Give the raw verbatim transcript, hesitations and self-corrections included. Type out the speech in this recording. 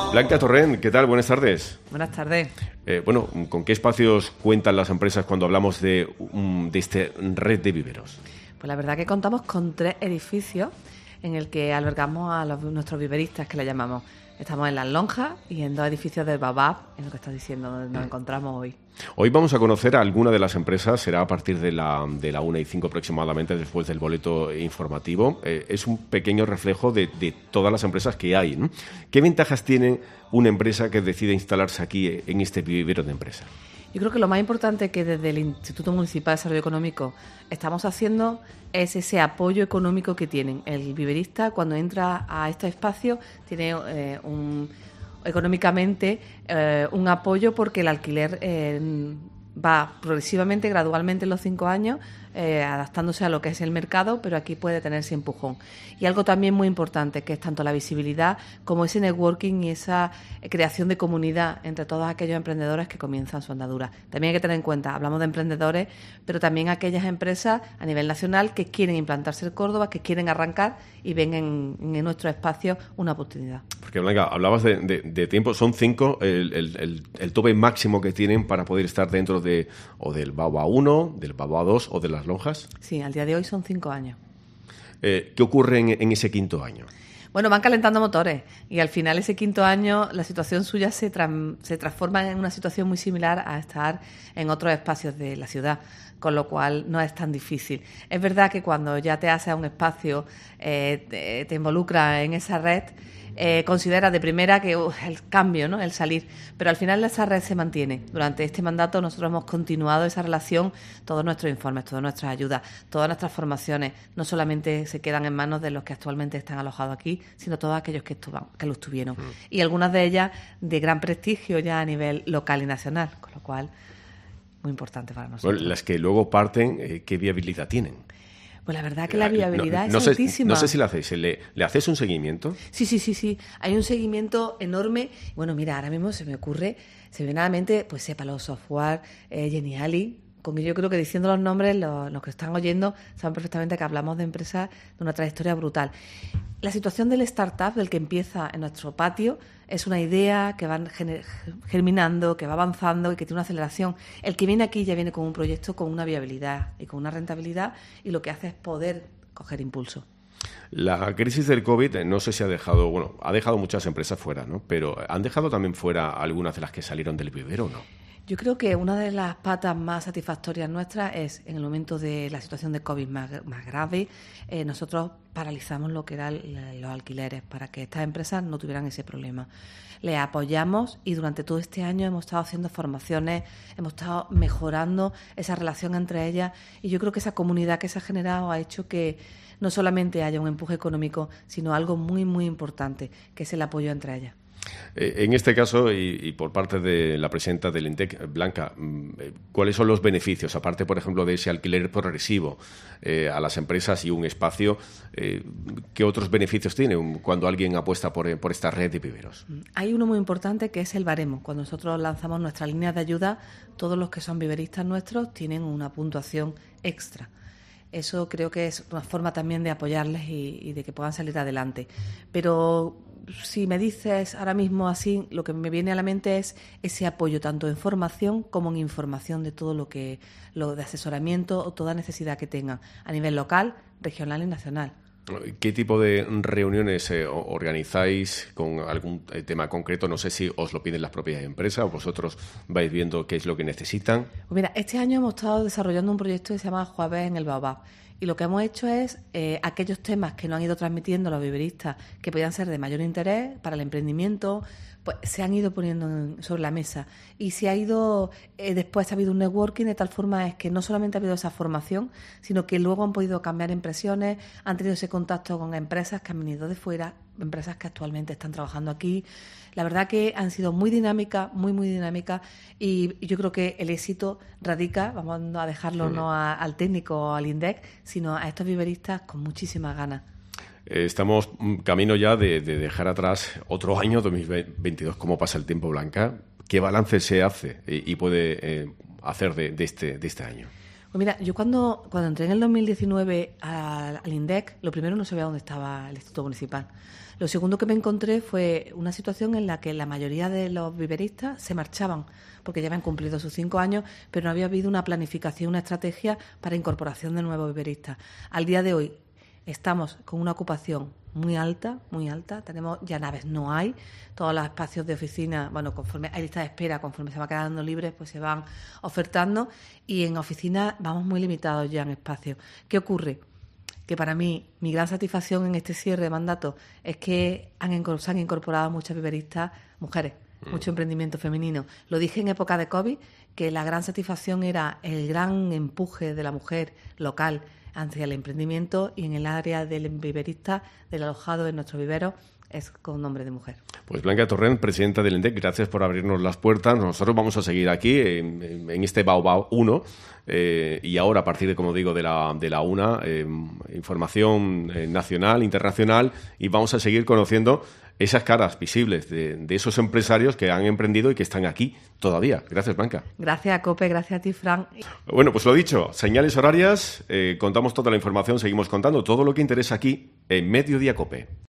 Blanca Torrent, ¿qué tal? Buenas tardes. Buenas tardes. Eh, bueno, ¿con qué espacios cuentan las empresas cuando hablamos de, um, de esta red de viveros? Pues la verdad que contamos con tres edificios en el que albergamos a los, nuestros viveristas, que le llamamos. Estamos en Las Lonjas y en dos edificios del Baobab, en lo que estás diciendo, donde nos encontramos hoy. Hoy vamos a conocer a alguna de las empresas, será a partir de la, de la una y cinco aproximadamente, después del boleto informativo. Eh, es un pequeño reflejo de, de todas las empresas que hay, ¿no? ¿Qué ventajas tiene una empresa que decide instalarse aquí en este vivero de empresa? Yo creo que lo más importante que desde el Instituto Municipal de Desarrollo Económico estamos haciendo es ese apoyo económico que tienen. El viverista, cuando entra a este espacio, tiene eh, un, económicamente eh, un apoyo porque el alquiler eh, va progresivamente, gradualmente en los cinco años, eh, adaptándose a lo que es el mercado, pero aquí puede tener ese empujón. Y algo también muy importante, que es tanto la visibilidad como ese networking y esa creación de comunidad entre todos aquellos emprendedores que comienzan su andadura. También hay que tener en cuenta, hablamos de emprendedores, pero también aquellas empresas a nivel nacional que quieren implantarse en Córdoba, que quieren arrancar y ven en, en nuestro espacio una oportunidad. Porque, Blanca, hablabas de, de, de tiempo, son cinco el, el, el, el tope máximo que tienen para poder estar dentro de o del Baobab uno, del Baobab dos o de Las Lonjas. Sí, al día de hoy son cinco años. Eh, ¿Qué ocurre en, en ese quinto año? Bueno, van calentando motores y al final ese quinto año la situación suya se, tra- se transforma en una situación muy similar a estar en otros espacios de la ciudad, con lo cual no es tan difícil. Es verdad que cuando ya te haces a un espacio, eh, te, te involucras en esa red, eh, consideras de primera que uh, el cambio, ¿no? El salir, pero al final esa red se mantiene. Durante este mandato nosotros hemos continuado esa relación, todos nuestros informes, todas nuestras ayudas, todas nuestras formaciones, no solamente se quedan en manos de los que actualmente están alojados aquí, sino todos aquellos que, estuvan, que lo estuvieron. Mm. Y algunas de ellas de gran prestigio ya a nivel local y nacional, con lo cual muy importante para nosotros. Bueno, las que luego parten, eh, ¿qué viabilidad tienen? Pues la verdad que la viabilidad no, no es sé, altísima. No sé si le hacéis, ¿le, ¿le hacéis un seguimiento? Sí, sí, sí, sí. Hay un seguimiento enorme. Bueno, mira, ahora mismo se me ocurre, se me viene a la mente, pues Sepalo Software, eh, Geniali. Con yo creo que diciendo los nombres, los, los que están oyendo saben perfectamente que hablamos de empresas de una trayectoria brutal. La situación del startup, del que empieza en nuestro patio, es una idea que va germinando, que va avanzando y que tiene una aceleración. El que viene aquí ya viene con un proyecto con una viabilidad y con una rentabilidad y lo que hace es poder coger impulso. La crisis del COVID no sé si ha dejado, bueno, ha dejado muchas empresas fuera, ¿no? Pero ¿han dejado también fuera algunas de las que salieron del vivero o no? Yo creo que una de las patas más satisfactorias nuestras es, en el momento de la situación de COVID más, más grave, eh, nosotros paralizamos lo que eran los alquileres para que estas empresas no tuvieran ese problema. Les apoyamos y durante todo este año hemos estado haciendo formaciones, hemos estado mejorando esa relación entre ellas y yo creo que esa comunidad que se ha generado ha hecho que no solamente haya un empuje económico, sino algo muy, muy importante, que es el apoyo entre ellas. En este caso, y, y por parte de la presidenta del INTEC, Blanca, ¿cuáles son los beneficios, aparte, por ejemplo, de ese alquiler progresivo eh, a las empresas y un espacio? Eh, ¿Qué otros beneficios tiene cuando alguien apuesta por, por esta red de viveros? Hay uno muy importante que es el baremo. Cuando nosotros lanzamos nuestras líneas de ayuda, todos los que son viveristas nuestros tienen una puntuación extra. Eso creo que es una forma también de apoyarles y, y de que puedan salir adelante. Pero si me dices ahora mismo así, lo que me viene a la mente es ese apoyo tanto en formación como en información de todo lo que lo de asesoramiento o toda necesidad que tengan a nivel local, regional y nacional. ¿Qué tipo de reuniones eh, organizáis con algún tema concreto? No sé si os lo piden las propias empresas o vosotros vais viendo qué es lo que necesitan. Pues mira, este año hemos estado desarrollando un proyecto que se llama Jueves en el Baobab. Y lo que hemos hecho es eh, aquellos temas que nos han ido transmitiendo los viveristas que podían ser de mayor interés para el emprendimiento, pues se han ido poniendo en, sobre la mesa. Y se ha ido, eh, después ha habido un networking de tal forma es que no solamente ha habido esa formación, sino que luego han podido cambiar impresiones, han tenido ese contacto con empresas que han venido de fuera, empresas que actualmente están trabajando aquí. La verdad que han sido muy dinámicas, muy, muy dinámicas y, y yo creo que el éxito radica, vamos a dejarlo sí. no a, al técnico o al INDEC, sino a estos viveristas con muchísimas ganas. Estamos camino ya de, de dejar atrás otro año, dos mil veintidós. ¿Cómo pasa el tiempo, Blanca? ¿Qué balance se hace y, y puede eh, hacer de, de, este, de este año? Pues mira, yo cuando, cuando entré en el dos mil diecinueve al, al INDEC, lo primero no sabía dónde estaba el Instituto Municipal. Lo segundo que me encontré fue una situación en la que la mayoría de los viveristas se marchaban, porque ya habían cumplido sus cinco años, pero no había habido una planificación, una estrategia para incorporación de nuevos viveristas. Al día de hoy estamos con una ocupación muy alta, muy alta. Tenemos ya naves, no hay. Todos los espacios de oficina, bueno, conforme hay lista de espera, conforme se va quedando libres, pues se van ofertando. Y en oficina vamos muy limitados ya en espacios. ¿Qué ocurre? Que para mí, mi gran satisfacción en este cierre de mandato es que han, se han incorporado muchas viveristas mujeres, mm. mucho emprendimiento femenino. Lo dije en época de COVID, que la gran satisfacción era el gran empuje de la mujer local hacia el emprendimiento, y en el área del viverista, del alojado en nuestros viveros, es con nombre de mujer. Pues Blanca Torrent, presidenta del INDEC, gracias por abrirnos las puertas. Nosotros vamos a seguir aquí en, en este Baobab uno eh, y ahora a partir de, como digo, de la, de la una, eh, información eh, nacional, internacional, y vamos a seguir conociendo esas caras visibles de, de esos empresarios que han emprendido y que están aquí todavía. Gracias, Blanca. Gracias, Cope. Gracias a ti, Fran. Bueno, pues lo dicho, señales horarias, eh, contamos toda la información, seguimos contando todo lo que interesa aquí en Mediodía Cope.